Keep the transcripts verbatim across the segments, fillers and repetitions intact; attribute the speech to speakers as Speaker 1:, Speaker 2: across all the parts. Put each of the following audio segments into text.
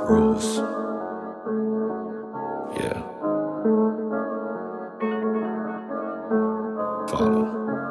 Speaker 1: rules. Yeah. Follow.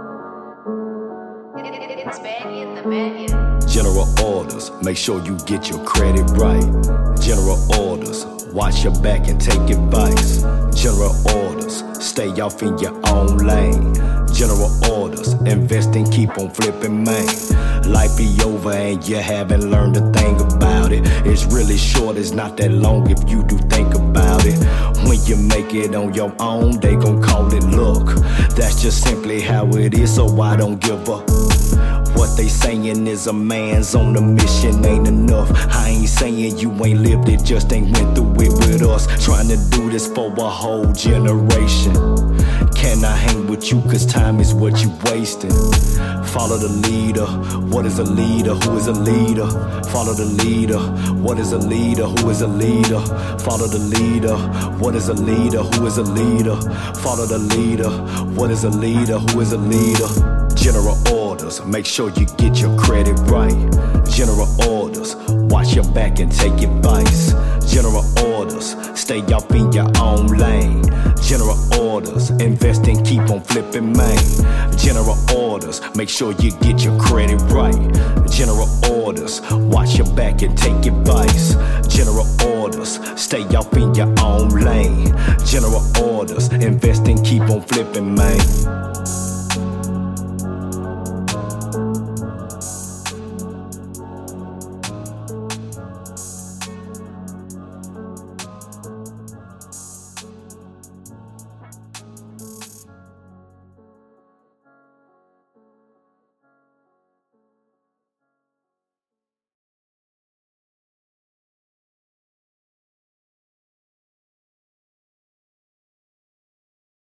Speaker 2: It's Baggy in the Baggy.
Speaker 1: General orders, make sure you get your credit right. General orders, watch your back and take advice. General orders, stay off in your own lane. General orders, invest and keep on flipping, man. Life be over and you haven't learned a thing about it. It's really short, it's not that long if you do think about it. When you make it on your own, they gon' call it luck. That's just simply how it is, so I don't give up. What they saying is a man's on a mission ain't enough. I ain't saying you ain't lived it, just ain't went through it with us. Trying to do this for a whole generation. Can I hang with you cause time is what you wasting? Follow the leader, what is a leader, who is a leader? Follow the leader, what is a leader, who is a leader? Follow the leader, what is a leader, who is a leader? Follow the leader, what is a leader, who is a leader? General orders, make sure you get your credit right. General orders, watch your back and take advice. General orders, stay off in your own lane. General orders, invest and keep on flipping, man. General orders, make sure you get your credit right. General orders, watch your back and take advice. General orders, stay off in your own lane. General orders, invest and keep on flipping, man.